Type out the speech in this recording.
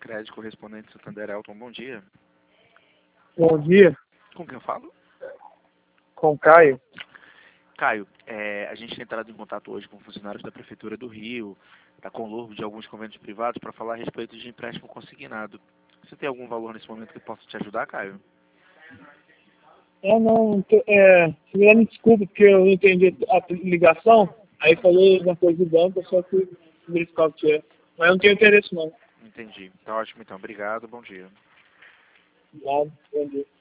Sicredi, correspondente Santander. Elton, bom dia. Bom dia, Com quem eu falo? com Caio. Caio, a gente tem entrado em contato hoje com funcionários da Prefeitura do Rio, da Conlurb, de alguns convênios privados, para falar a respeito de empréstimo consignado. Você tem algum valor nesse momento que possa te ajudar, Caio? Me desculpa porque eu não entendi a ligação, aí falou uma coisa do banco, só que verificar o que é. Mas eu não tenho interesse não. Entendi. Tá ótimo então. Obrigado. Bom dia. Nada, bom dia.